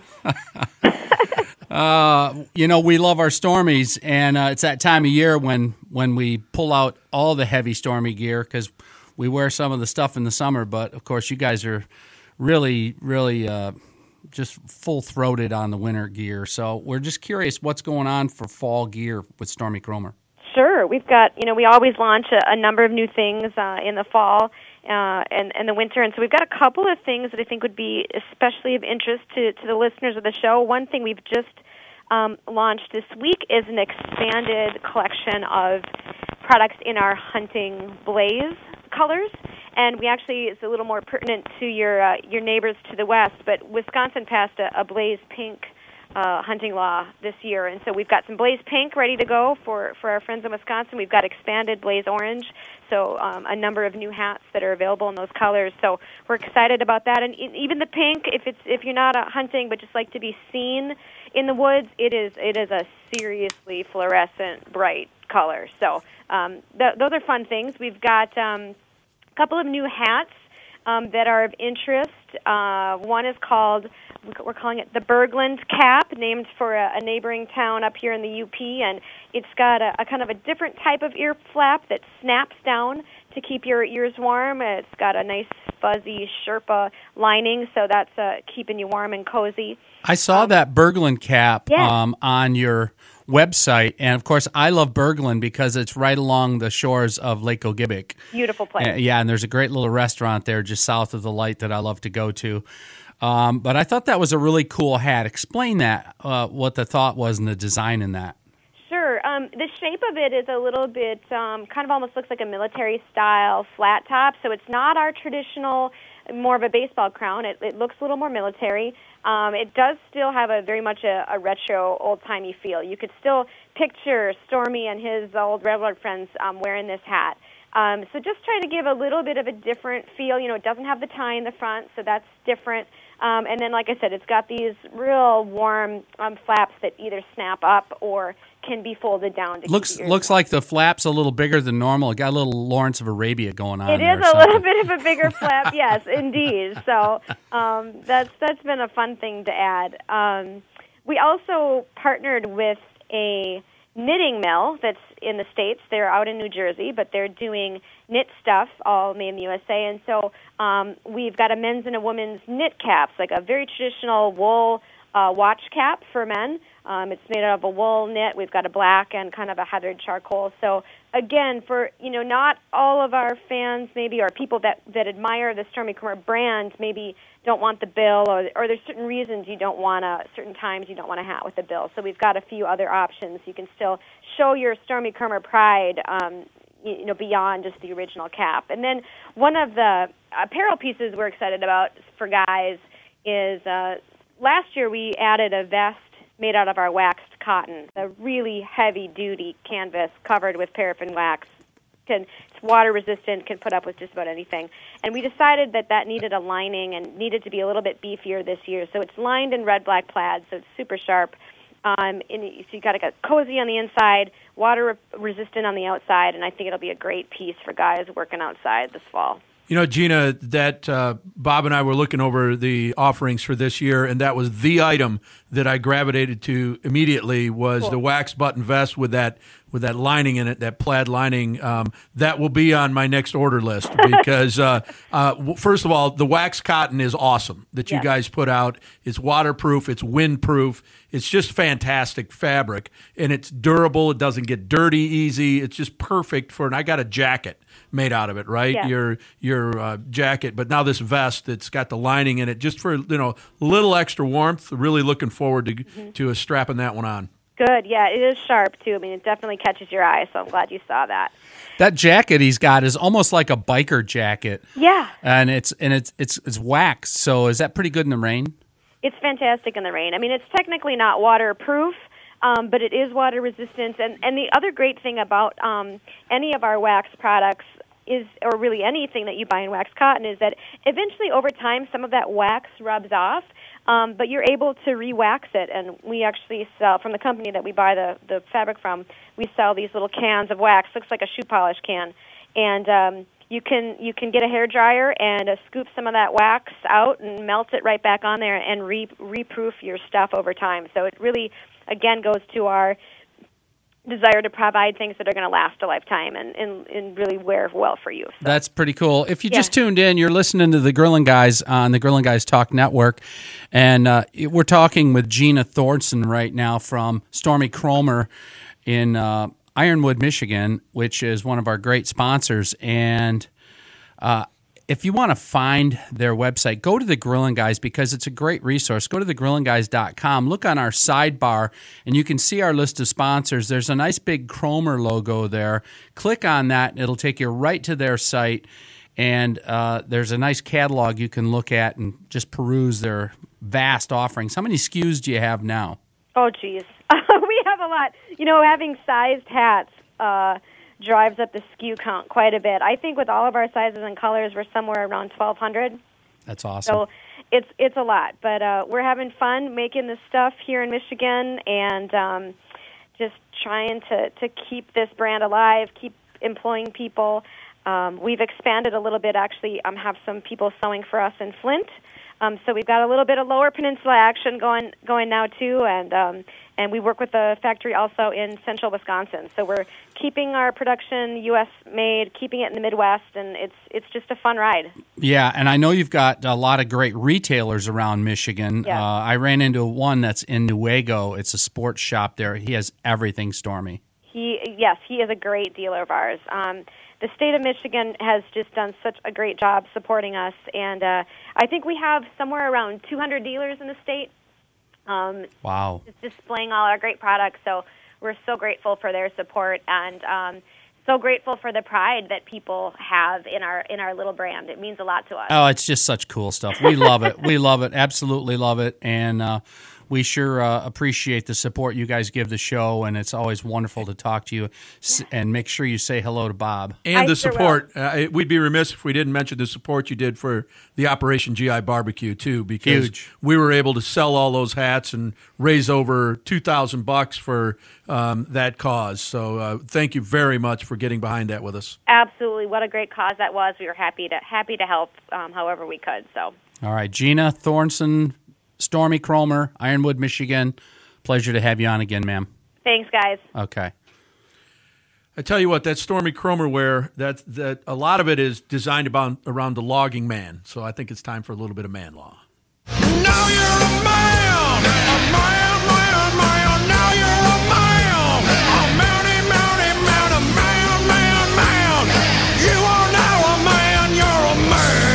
Uh, you know, we love our Stormies, and uh, it's that time of year when, when we pull out all the heavy Stormy gear because we wear some of the stuff in the summer, but, of course, you guys are really, really uh, just full-throated on the winter gear. So we're just curious what's going on for fall gear with Stormy Kromer. Sure. We've got, you know, we always launch a, a number of new things uh, in the fall uh, and, and the winter, and so we've got a couple of things that I think would be especially of interest to, to the listeners of the show. One thing we've just um, launched this week is an expanded collection of products in our hunting blaze colors, and we actually, it's a little more pertinent to your uh, your neighbors to the west, but Wisconsin passed a, a blaze pink Uh, hunting law this year, and so we've got some blaze pink ready to go for, for our friends in Wisconsin. We've got expanded blaze orange, so um, a number of new hats that are available in those colors. So we're excited about that, and even the pink. If it's if you're not uh, hunting but just like to be seen in the woods, it is it is a seriously fluorescent bright color. So um, th- those are fun things. We've got um, a couple of new hats um, that are of interest. Uh, one is called we're calling it the Berglund Cap, named for a, a neighboring town up here in the U P, and it's got a, a kind of a different type of ear flap that snaps down to keep your ears warm. It's got a nice fuzzy Sherpa lining, so that's uh, keeping you warm and cozy. I saw um, that Berglund cap yes. um, on your website, and of course, I love Berglund because it's right along the shores of Lake Ogibic. Beautiful place. Uh, yeah, and there's a great little restaurant there just south of the light that I love to go to. Um, but I thought that was a really cool hat. Explain that, uh, what the thought was and the design in that. Sure. Um, the shape of it is a little bit, um, kind of almost looks like a military-style flat top, so it's not our traditional, more of a baseball crown. It, it looks a little more military. Um, it does still have a very much a, a retro, old-timey feel. You could still picture Stormy and his old railroad friends um, wearing this hat. Um, so just try to give a little bit of a different feel. You know, it doesn't have the tie in the front, so that's different. Um, and then, like I said, it's got these real warm um, flaps that either snap up or can be folded down. To looks keep looks like the flap's a little bigger than normal. It got a little Lawrence of Arabia going on. It there is a or little something. bit of a bigger flap, yes, indeed. So um, that's that's been a fun thing to add. Um, we also partnered with a knitting mill that's in the States. They're out in New Jersey, but they're doing knit stuff, all made in the U S A. And so um, we've got a men's and a women's knit caps, like a very traditional wool uh, watch cap for men. Um, it's made out of a wool knit. We've got a black and kind of a heathered charcoal. So again, for, you know, not all of our fans maybe, or people that, that admire the Stormy Kromer brand, maybe don't want the bill, or, or there's certain reasons you don't want to, certain times you don't want a hat with the bill. So we've got a few other options. You can still show your Stormy Kromer pride, um, you know, beyond just the original cap. And then one of the apparel pieces we're excited about for guys is uh, last year we added a vest made out of our waxed cotton, a really heavy-duty canvas covered with paraffin wax. Can, it's water-resistant, can put up with just about anything. And we decided that that needed a lining and needed to be a little bit beefier this year. So it's lined in red-black plaid, so it's super sharp. Um, and so you got to get cozy on the inside, water-resistant on the outside, and I think it'll be a great piece for guys working outside this fall. You know, Gina, that uh, Bob and I were looking over the offerings for this year, and that was the item that I gravitated to immediately was Cool. the wax button vest with that with that lining in it, that plaid lining. Um, that will be on my next order list because, uh, uh, first of all, the wax cotton is awesome that you Yes. guys put out. It's waterproof. It's windproof. It's just fantastic fabric, and it's durable. It doesn't get dirty easy. It's just perfect for, and I got a jacket made out of it, right? Yeah. Your your uh, jacket, but now this vest that's got the lining in it, just for, you know, a little extra warmth. Really looking forward to Mm-hmm. to uh, strapping that one on. Good, yeah, it is sharp, too. I mean, it definitely catches your eye, so I'm glad you saw that. That jacket he's got is almost like a biker jacket. Yeah. And it's and it's it's it's waxed. So is that pretty good in the rain? It's fantastic in the rain. I mean, it's technically not waterproof, um, but it is water resistant. And, and the other great thing about um, any of our wax products is, or really anything that you buy in wax cotton, is that eventually over time some of that wax rubs off, um, but you're able to re-wax it. And we actually sell, from the company that we buy the, the fabric from, we sell these little cans of wax. Looks like a shoe polish can. And um, you can you can get a hair dryer and uh, scoop some of that wax out and melt it right back on there and re reproof your stuff over time. So it really, again, goes to our desire to provide things that are going to last a lifetime and, and, and really wear well for you. So. That's pretty cool. If you Yeah. just tuned in, you're listening to the Grilling Guys on the Grilling Guys Talk Network, and uh, we're talking with Gina Thorson right now from Stormy Kromer in uh, Ironwood, Michigan, which is one of our great sponsors. And uh, if you want to find their website, go to the Grilling Guys because it's a great resource. Go to the grilling guys dot com. Look on our sidebar, and you can see our list of sponsors. There's a nice big Kromer logo there. Click on that, and it'll take you right to their site. And uh, there's a nice catalog you can look at and just peruse their vast offerings. How many S K Us do you have now? Oh, geez. We have a lot. You know, having sized hats uh, drives up the S K U count quite a bit. I think with all of our sizes and colors, we're somewhere around twelve hundred. That's awesome. So it's it's a lot. But uh, we're having fun making this stuff here in Michigan and um, just trying to, to keep this brand alive, keep employing people. Um, we've expanded a little bit, actually. Um, have some people sewing for us in Flint. Um, so we've got a little bit of Lower Peninsula action going going now too, and um, and we work with the factory also in central Wisconsin. So we're keeping our production U S made, keeping it in the Midwest, and it's it's just a fun ride. Yeah, and I know you've got a lot of great retailers around Michigan. Yeah. Uh, I ran into one that's in Newaygo. It's a sports shop there. He has everything, Stormy. He yes, he is a great dealer of ours. Um, the state of Michigan has just done such a great job supporting us, and uh, I think we have somewhere around two hundred dealers in the state. Um, Wow. Just displaying all our great products, so we're so grateful for their support, and um, so grateful for the pride that people have in our in our little brand. It means a lot to us. Oh, it's just such cool stuff. We love it. We love it. Absolutely love it. And uh, we sure uh, appreciate the support you guys give the show, and it's always wonderful to talk to you. S- and make sure you say hello to Bob. And I the sure support. Uh, we'd be remiss if we didn't mention the support you did for the Operation G I Barbecue, too, because Huge. we were able to sell all those hats and raise over two thousand bucks for um, that cause. So uh, thank you very much for getting behind that with us. Absolutely, what a great cause that was. We were happy to happy to help um, however we could. So. All right, Gina Thornson, Stormy Cromer, Ironwood, Michigan. Pleasure to have you on again, ma'am. Thanks, guys. Okay. I tell you what, that Stormy Cromer wear, that that a lot of it is designed about around the logging man. So I think it's time for a little bit of man law. Now you're a man, a man, man, man. Now you're a man, a mounty, mounty, man, a man, man, man. You are now a man, you're a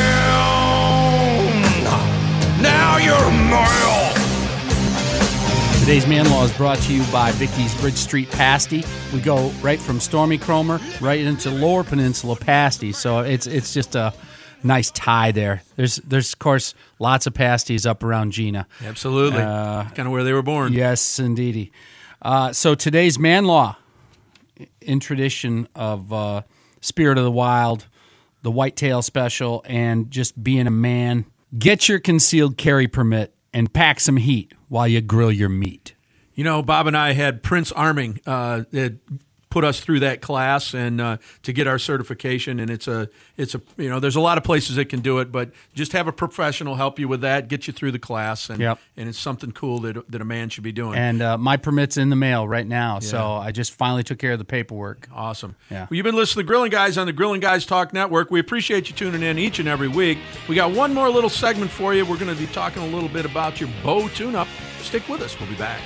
man. Now you're a man. Today's Man Law is brought to you by Vicky's Bridge Street Pasty. We go right from Stormy Cromer right into Lower Peninsula Pasty, so it's it's just a nice tie there. There's there's of course lots of pasties up around Gina. Absolutely. Uh, kind of where they were born. Yes, indeedy. Uh, so today's Man Law, in tradition of uh, Spirit of the Wild, the Whitetail Special, and just being a man, get your concealed carry permit and pack some heat while you grill your meat. You know, Bob and I had Prince Arming uh, that put us through that class and uh, to get our certification. And it's a, it's a, you know, there's a lot of places that can do it, but just have a professional help you with that, get you through the class, and Yep. and it's something cool that that a man should be doing. And uh, my permit's in the mail right now, so I just finally took care of the paperwork. Awesome. Yeah. Well, you've been listening to the Grilling Guys on the Grilling Guys Talk Network. We appreciate you tuning in each and every week. We got one more little segment for you. We're going to be talking a little bit about your bow tune-up. Stick with us. We'll be back.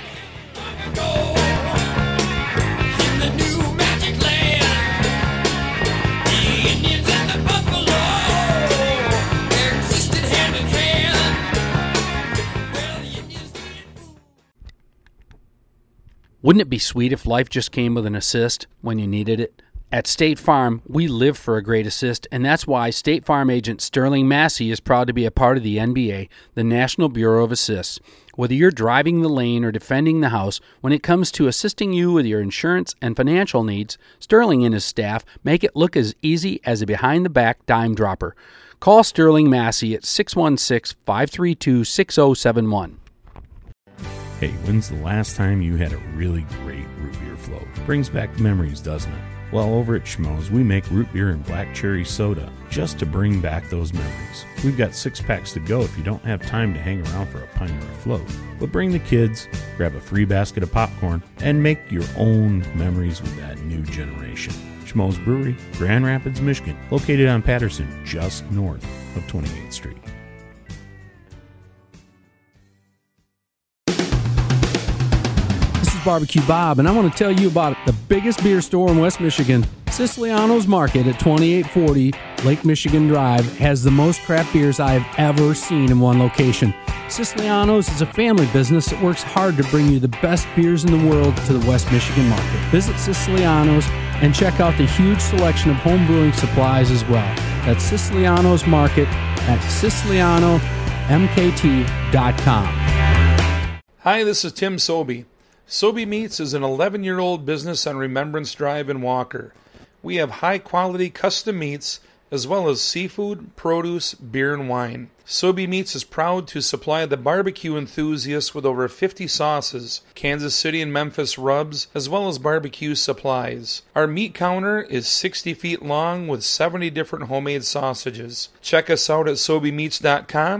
In the new magic land, the Indians and the buffalo existed hand in hand. Well, the Indians didn't. Wouldn't it be sweet if life just came with an assist when you needed it? At State Farm, we live for a great assist, and that's why State Farm agent Sterling Massey is proud to be a part of the N B A, the National Bureau of Assists. Whether you're driving the lane or defending the house, when it comes to assisting you with your insurance and financial needs, Sterling and his staff make it look as easy as a behind-the-back dime dropper. Call Sterling Massey at six one six, five three two, six zero seven one. Hey, when's the last time you had a really great root beer float? Brings back memories, doesn't it? Well, over at Schmoes, we make root beer and black cherry soda just to bring back those memories. We've got six packs to go if you don't have time to hang around for a pint or a float. But bring the kids, grab a free basket of popcorn, and make your own memories with that new generation. Schmoes Brewery, Grand Rapids, Michigan, located on Patterson, just north of twenty-eighth Street. Barbecue Bob, and I want to tell you about the biggest beer store in West Michigan. Siciliano's Market at twenty-eight forty Lake Michigan Drive has the most craft beers I have ever seen in one location. Siciliano's is a family business that works hard to bring you the best beers in the world to the West Michigan market. Visit Siciliano's and check out the huge selection of home brewing supplies as well. That's Siciliano's Market at Siciliano M K T dot com. Hi, this is Tim Sobey. Sobey Meats is an eleven-year-old business on Remembrance Drive in Walker. We have high-quality custom meats as well as seafood, produce, beer, and wine. Sobey Meats is proud to supply the barbecue enthusiasts with over fifty sauces, Kansas City and Memphis rubs, as well as barbecue supplies. Our meat counter is sixty feet long with seventy different homemade sausages. Check us out at Sobey Meats dot com.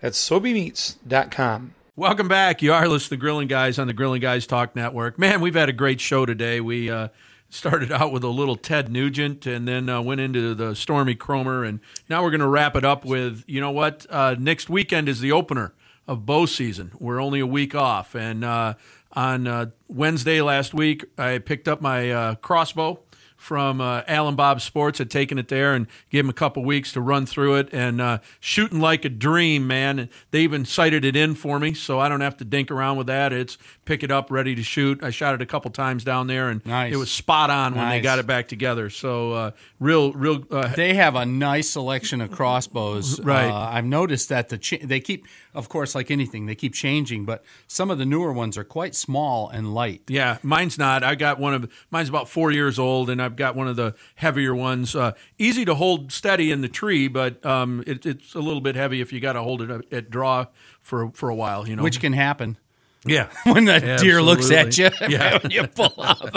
at sobe meats dot com. Welcome back. You are listening to the Grilling Guys on the Grilling Guys Talk Network. Man, we've had a great show today. We uh, started out with a little Ted Nugent and then uh, went into the Stormy Cromer, and now we're going to wrap it up with, you know what, uh, next weekend is the opener of bow season. We're only a week off, and uh, on uh, Wednesday last week, I picked up my uh, crossbow from uh, Alan Bob Sports, had taken it there and gave him a couple weeks to run through it, and uh, shooting like a dream, man. And they even sighted it in for me, so I don't have to dink around with that. It's pick it up, ready to shoot. I shot it a couple times down there, and nice. It was spot on when nice. they got it back together. So uh, real, real. Uh, they have a nice selection of crossbows. Right. Uh, I've noticed that the ch- they keep, of course, like anything, they keep changing, but some of the newer ones are quite small and light. Yeah, mine's not. I got one of mine's about four years old, and I've got one of the heavier ones. Uh, easy to hold steady in the tree, but um, it, it's a little bit heavy if you got to hold it at, at draw for for a while. You know, which can happen. Yeah, when the Absolutely. deer looks at you, yeah, when you pull up.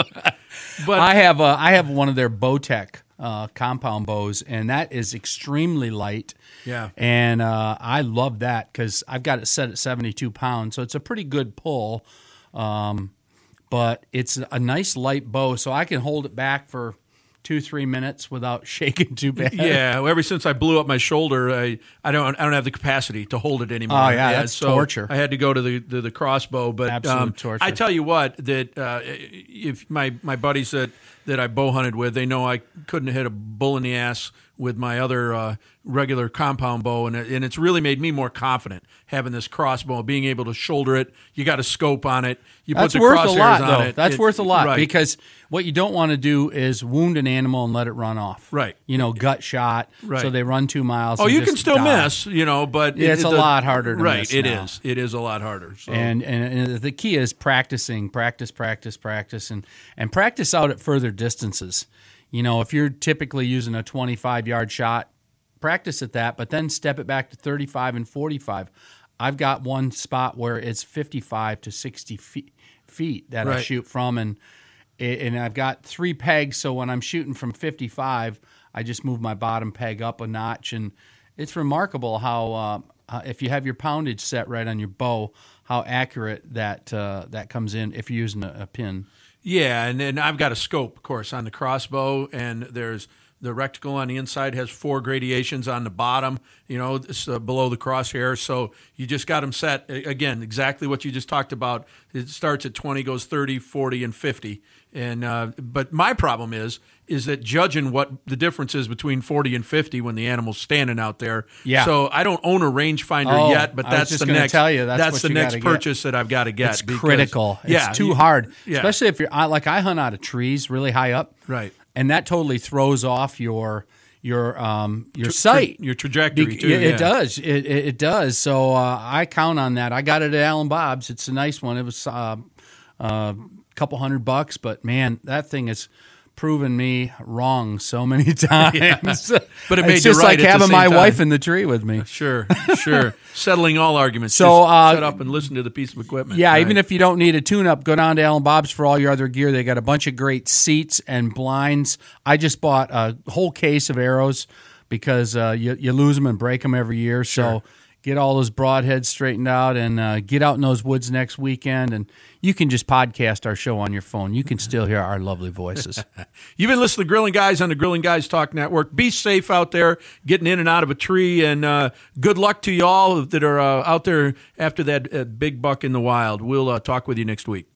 But I have a, I have one of their Bowtech uh, compound bows, and that is extremely light. Yeah, and uh, I love that because I've got it set at seventy-two pounds, so it's a pretty good pull. Um, but it's a nice light bow, so I can hold it back for two, three minutes without shaking too bad. Yeah, well, ever since I blew up my shoulder, I, I don't I don't have the capacity to hold it anymore. Oh yeah, that's so torture. I had to go to the the, the crossbow, but absolute um, torture. I tell you what, that uh, if my my buddies that that I bow hunted with, they know I couldn't hit a bull in the ass with my other uh, regular compound bow, and it, and it's really made me more confident having this crossbow, being able to shoulder it. You got a scope on it. You That's put the worth crosshairs a lot, on though. it. That's it, worth a lot right. because what you don't want to do is wound an animal and let it run off. Right. You know, gut shot. Right. So they run two miles. Oh, and you just can still die. miss, you know, but yeah, it, it's it, a the, lot harder to right, miss. It now. is. It is a lot harder. So. And, and and the key is practicing, practice, practice, practice, and and practice out at further distances. You know, if you're typically using a twenty-five yard shot, practice at that, but then step it back to thirty-five and forty-five. I've got one spot where it's fifty-five to sixty feet, feet that right. I shoot from, and and I've got three pegs, so when I'm shooting from fifty-five, I just move my bottom peg up a notch, and it's remarkable how uh, uh, if you have your poundage set right on your bow, how accurate that uh, that comes in if you're using a, a pin. Yeah, and then I've got a scope, of course, on the crossbow, and there's the reticle on the inside has four gradations on the bottom, you know, it's, uh, below the crosshair. So you just got them set, again, exactly what you just talked about. It starts at twenty, goes thirty, forty, and fifty. And uh, but my problem is is that judging what the difference is between forty and fifty when the animal's standing out there. Yeah. So I don't own a rangefinder oh, yet, but I was that's just the gonna next. Tell you, that's, that's what the you next gotta purchase get. that I've got to get. It's because, critical. It's yeah, too you, hard, yeah. especially if you're I, like I hunt out of trees really high up, right? And that totally throws off your your um your Tra- sight, tra- your trajectory Be- too. It, yeah. it does. It, it, it does. So uh, I count on that. I got it at Alan Bob's. It's a nice one. It was a uh, uh, couple hundred bucks, but man, that thing has proven me wrong so many times. Yeah. But it made it's you just right like at the having same my time. wife in the tree with me. Sure, sure. Settling all arguments. So, Just uh, shut up and listen to the piece of equipment. Yeah, Right. even if you don't need a tune-up, go down to Alan Bob's for all your other gear. They got a bunch of great seats and blinds. I just bought a whole case of arrows because uh, you, you lose them and break them every year. So Sure. get all those broadheads straightened out and uh, get out in those woods next weekend. And you can just podcast our show on your phone. You can still hear our lovely voices. You've been listening to Grilling Guys on the Grilling Guys Talk Network. Be safe out there, getting in and out of a tree, and uh, good luck to you all that are uh, out there after that uh, big buck in the wild. We'll uh, talk with you next week.